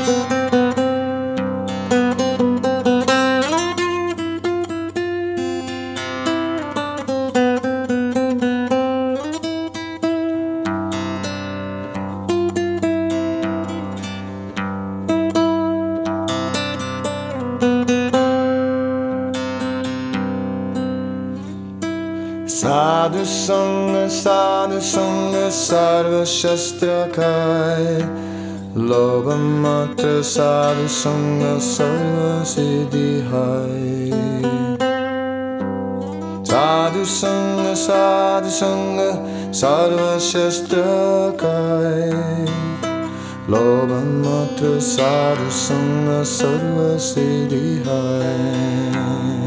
Sadhu Sangha, Sadhu Sangha, Sarva Shastra Kai. Lobha Matra Sadhu Sangha, Sarva Siddhi Hai. Sadhu Sangha, Sadhu Sangha, Sarva Shastra Kai. Lobha Matra Sadhu Sangha, Sarva Siddhi Hai.